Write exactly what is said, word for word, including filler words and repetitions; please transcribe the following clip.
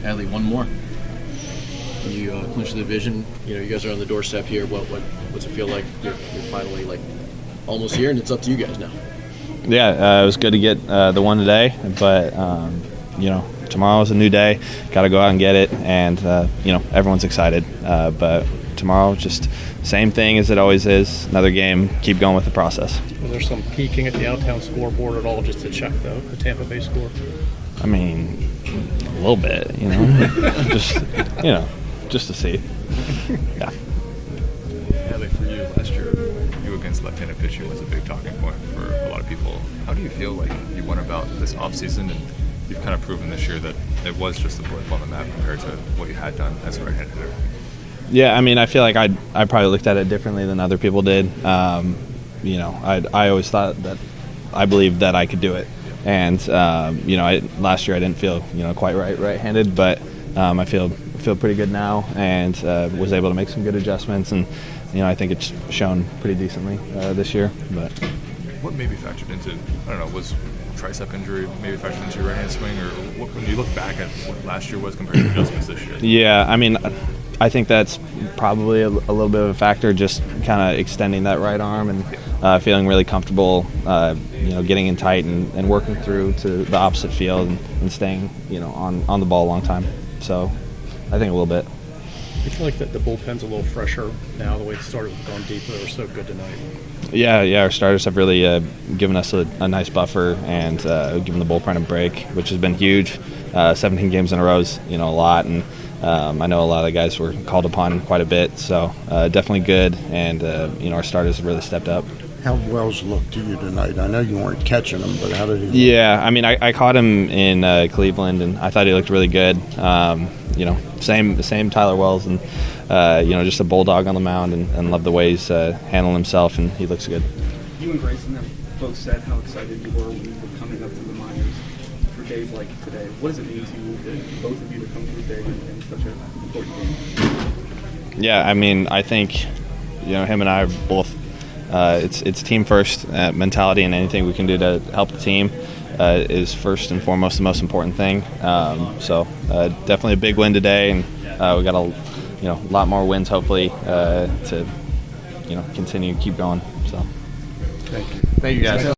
Adley, one more. You uh, clinch the division. You know, you guys are on the doorstep here. What, what, what's it feel like? You're, you're finally like almost here, and it's up to you guys now. Yeah, uh, it was good to get uh, the one today, but um, you know, tomorrow's a new day. Got to go out and get it, and uh, you know, everyone's excited. Uh, but tomorrow, just same thing as it always is. Another game. Keep going with the process. Was there some peeking at the out-town scoreboard at all, just to check the, the Tampa Bay score? I mean, a little bit, you know, just you know, just to see. Yeah. Adley, for you, last year, you against left-handed pitching was a big talking point for a lot of people. How do you feel like you went about this offseason, and you've kind of proven this year that it was just a blip on the map compared to what you had done as a right-handed hitter? Yeah, I mean, I feel like I I probably looked at it differently than other people did. Um, you know, I I always thought that I believed that I could do it, and um, you know, I, last year I didn't feel you know quite right right-handed, but um, I feel feel pretty good now, and uh, was able to make some good adjustments, and you know, I think it's shown pretty decently uh, this year. But what maybe factored into, I don't know, was tricep injury maybe factored into your right-hand swing, or what, when you look back at what last year was compared to adjustments this year? Yeah, I mean, I think that's probably a, a little bit of a factor, just kind of extending that right arm and uh, feeling really comfortable, uh, you know, getting in tight and, and working through to the opposite field and, and staying, you know, on, on the ball a long time. So I think a little bit. I feel like that the bullpen's a little fresher now, the way it started with going deep. They were so good tonight. Yeah, yeah, our starters have really uh, given us a, a nice buffer and uh, given the bullpen a break, which has been huge. Uh, seventeen games in a row is, you know, a lot, and um, I know a lot of the guys were called upon quite a bit, so uh, definitely good, and uh, you know, our starters have really stepped up. How Wells looked to you tonight? I know you weren't catching him, but how did he look? Yeah, I mean, I, I caught him in uh, Cleveland, and I thought he looked really good. Um, you know, same same Tyler Wells, and uh, you know, just a bulldog on the mound, and, and love the way he's uh, handling himself, and he looks good. You and Grayson have both said how excited you were when you were coming up to the minors for days like today. What does it mean to you, for both of you, to come through day in, in such an important game? Yeah, I mean, I think you know him and I are both. Uh, it's it's team first uh, mentality, and anything we can do to help the team uh, is first and foremost the most important thing. Um, so uh, definitely a big win today, and uh, we got a you know a lot more wins hopefully uh, to you know continue keep going. So Thank you. Thank you, guys.